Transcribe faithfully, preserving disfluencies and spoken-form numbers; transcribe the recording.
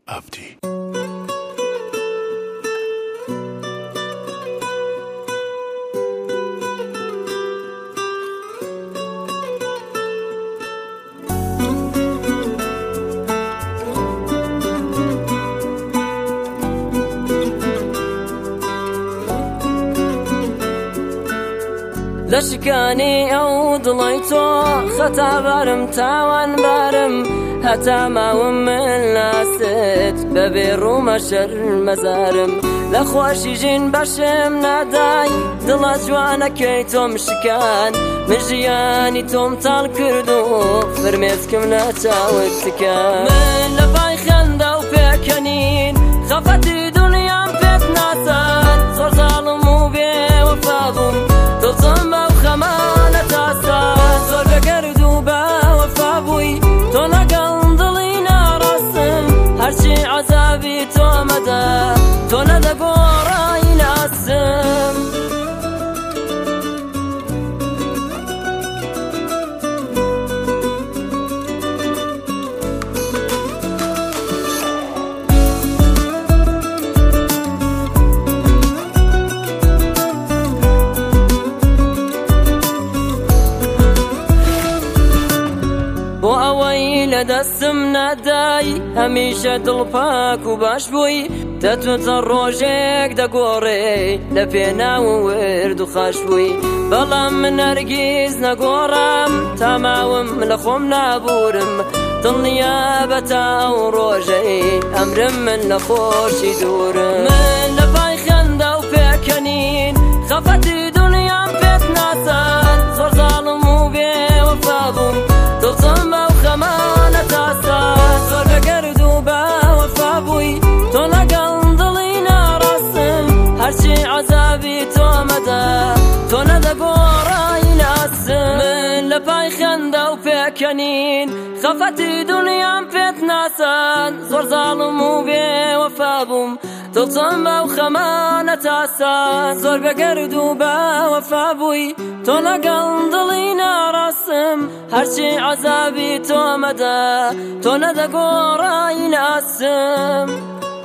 ئەفتی. لشکانی او دڵی تۆ خەتا بارم تاوان بارم هەتا ماوم من لاست بەبێ ڕوومە شەرمەزارم لە خۆشی ژین بەشم نادای دڵە جوانەکەی تۆم شکان من ژیانی تۆم تاڵ کرد و فرمێسکم نەچاوت تکان من لە پای خەندە و پێکەنین خەفەتی دنیام پێت ناسان زۆر زاڵم و بێوەفا بووم دڵتم بەو خەمانە تاسان زۆر بەگەرد و بەوەفا بووی تۆ لەگەڵ دڵی ناڕاستم هەرچی عەزابی تۆ مەدە تۆ نەدەگۆڕای ناسم بۆ ئەوەی لە دەستم نادای هەمیشە دڵپاک و باش بووی دەتوتە ڕۆژێک دەگۆڕێ لە پێناو ورد و خاش بووی بەڵام من هەرگیز نەگۆڕام تا ماوم لە خۆم نابورم دڵنیا بە تاو ڕۆژەی ئەمرم من لە خۆشی دوورم من لە پای خەندە و پێکەنین خەفەتی دنیام پێت ناسان زۆر زاڵم و بێوەفا بووم دڵتم بەو خەمانە تاسان زۆر بەگەرد و بەوەفا بووی تۆ لەگەڵ دڵی ناڕاستم هەرچی عەزابی تۆ مەدە تۆ نەدەگۆڕای ناسم من لە پای خەندە و پێکەنین خەفەتی دنیام پێت ناسان زۆر زاڵم و بێوەفا بووم دڵتم بەو خەمانە تاسان زۆر بەگەرد و بەوەفا بووی تۆ لەگەڵ دڵی ناڕاستم هەرچی عەزابی تۆ مەدە تۆ نەدەگۆڕای ناسم